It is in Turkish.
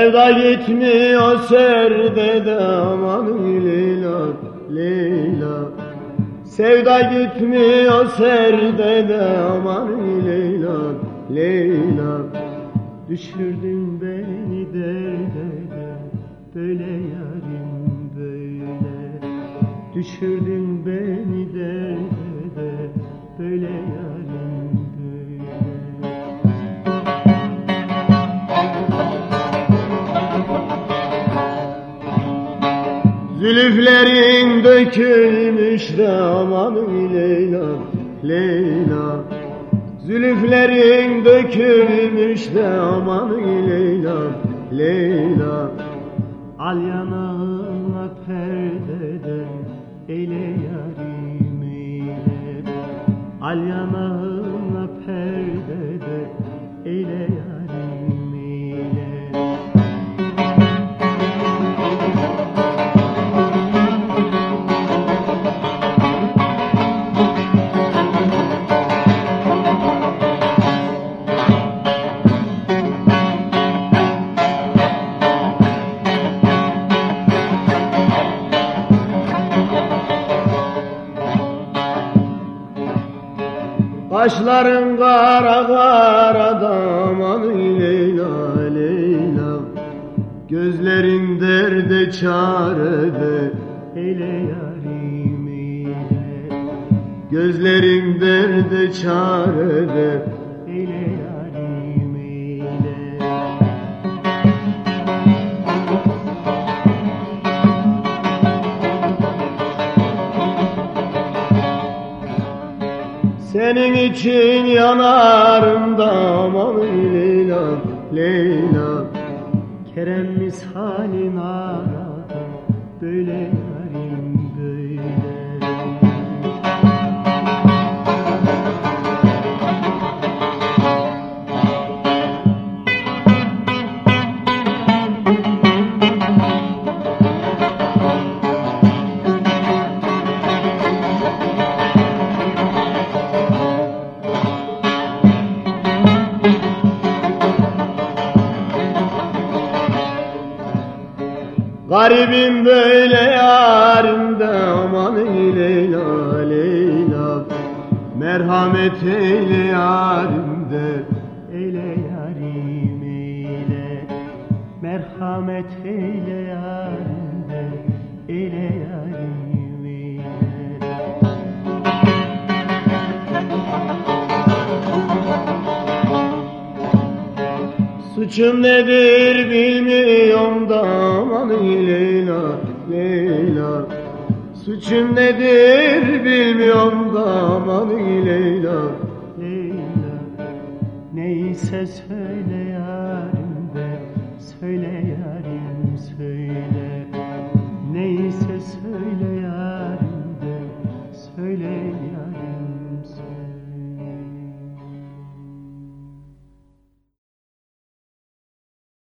Sevda gitmiyor serdede aman Leyla, Leyla. Sevda gitmiyor serdede aman Leyla, Leyla. Düşürdün beni derdede, böyle yarim böyle. Düşürdün beni derdede, böyle yarim böyle. Zülüflerin dökülmüş de aman Leyla, Leyla. Zülüflerin dökülmüş de aman Leyla, Leyla. Al yanağına perdeden eyle yarim eyle. Al yanağına perdeden eyle yarim eyle. Kaşların kara kara da aman Leyla, Leyla. Gözlerin derde çarede eyle yarim eyle. Gözlerin derde çarede eyle yarim eyle. Senin için yanarım da aman Leyla, Leyla. Kerem misalin arada böyle yarim böyle. Garibim böyle yarimde aman Leyla, Leyla. Merhamet eyle yarimde eyle yarim eyle. Merhamet eyle yarimde eyle yarim eyle. Suçum nedir bilmiyorum da aman Leyla, Leyla. Suçum nedir bilmiyorum da aman Leyla, Leyla. Neyse söyle yarim de, söyle yarim söyle. Neyse söyle